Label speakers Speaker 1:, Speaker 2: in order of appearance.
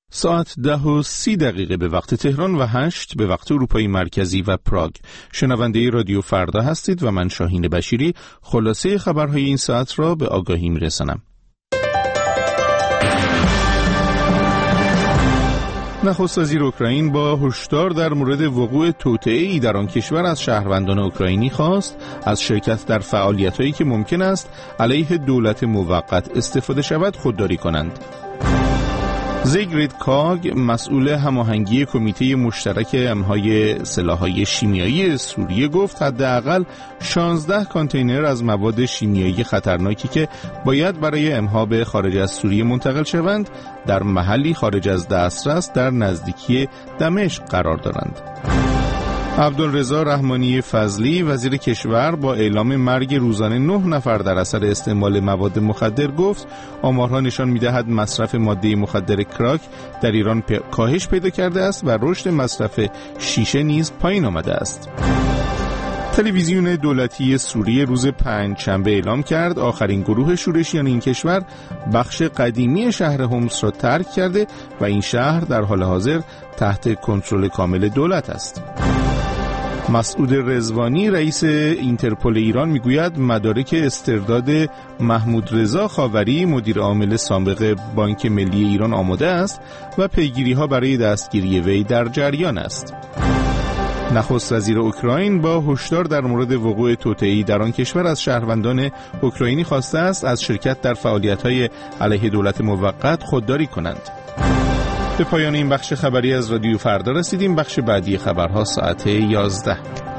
Speaker 1: ساعت 10:30 به وقت تهران و 8 به وقت اروپای مرکزی و پراگ. شنونده رادیو فردا هستید و من شاهین بشیری خلاصه خبرهای این ساعت را به آگاهی می‌رسانم. نخست وزیر اوکراین با هشدار در مورد وقوع توطئه‌ای در آن کشور از شهروندان اوکراینی خواست از شرکت در فعالیت‌هایی که ممکن است علیه دولت موقت استفاده شود خودداری کنند. زیگرید کاگ مسئول هماهنگی کمیته مشترک امهای سلاح‌های شیمیایی سوریه گفت حداقل 16 کانتینر از مواد شیمیایی خطرناکی که باید برای امها به خارج از سوریه منتقل شوند در محلی خارج از دسترس در نزدیکی دمشق قرار دارند. عبدالرضا رحمانی فضلی وزیر کشور با اعلام مرگ روزانه 9 نفر در اثر استعمال مواد مخدر گفت آمارها نشان می‌دهد مصرف ماده مخدر کراک در ایران کاهش پیدا کرده است و رشد مصرف شیشه نیز پایین آمده است. تلویزیون دولتی سوریه روز پنجشنبه اعلام کرد آخرین گروه شورشیان این کشور بخش قدیمی شهر حمص را ترک کرده و این شهر در حال حاضر تحت کنترل کامل دولت است. مسعود رضوانی رئیس اینترپل ایران میگوید مدارک استرداد محمود رضا خاوری مدیر عامل سابق بانک ملی ایران آماده است و پیگیری‌ها برای دستگیری وی در جریان است. نخست وزیر اوکراین با هشدار در مورد وقوع توطئه‌ای در آن کشور از شهروندان اوکراینی خواسته است از شرکت در فعالیت‌های علیه دولت موقت خودداری کنند. به پایان این بخش خبری از رادیو فردا رسیدیم. بخش بعدی خبرها ساعت 11.